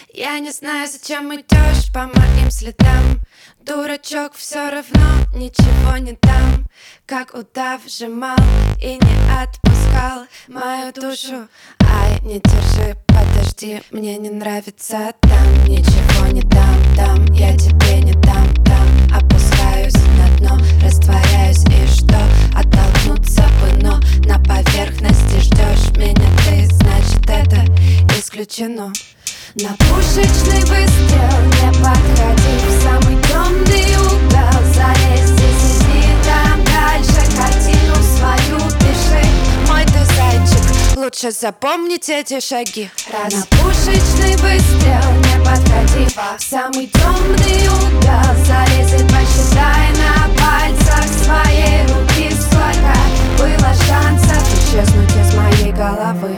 Я не знаю, зачем идешь по моим следам. Дурачок, все равно ничего не дам. Как удав сжимал и не отпускал мою душу. Ай, не держи, подожди, мне не нравится там. Ничего не дам, я тебе не дам. Опускаюсь на дно, растворяюсь, и что? Оттолкнуться бы, но на поверхности ждешь меня ты, значит это исключено. На пушечный выстрел не подходи, в самый темный угол залезь, здесь иди там дальше, картину свою пиши. Мой ты зайчик, лучше запомнить эти шаги. Раз. На пушечный выстрел не подходи, в самый темный угол залезь и посчитай на пальцах своей руки, сколько было шансов исчезнуть из моей головы.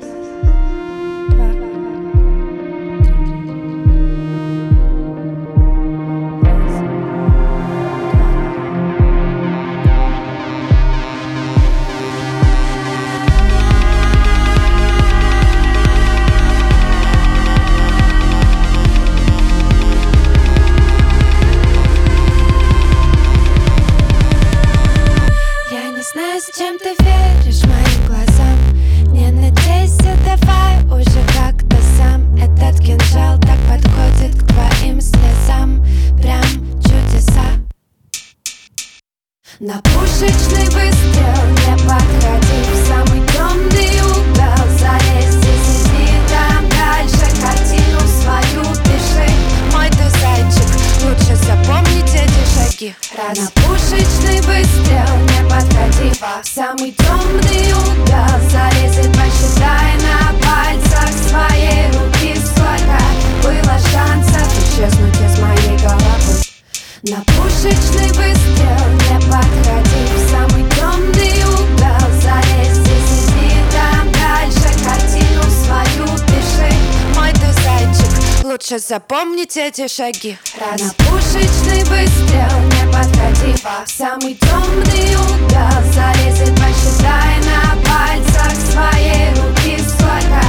Зачем ты веришь моим глазам? Не надейся, давай уже как-то сам. Этот кинжал так подходит к твоим слезам. Прям чудеса. На пушечный выстрел не подходи, в самый темный угол залезь, здесь иди там дальше, картину свою пиши. Мой ты зайчик, лучше запомнить эти шаги. Раз. На пушечный выстрел не подходи, в самый темный угол залезь и посчитай на пальцах своей руки, сколько было шансов исчезнуть из моей головы. На пушечный выстрел не подходи, в самый темный угол залезь, здесь иди там дальше, картину свою пиши. Мой ты зайчик, лучше запомнить эти шаги. Раз. На пушечный выстрел не подходи, в самый темный угол залезь и посчитай на пальцах своей руки, сколько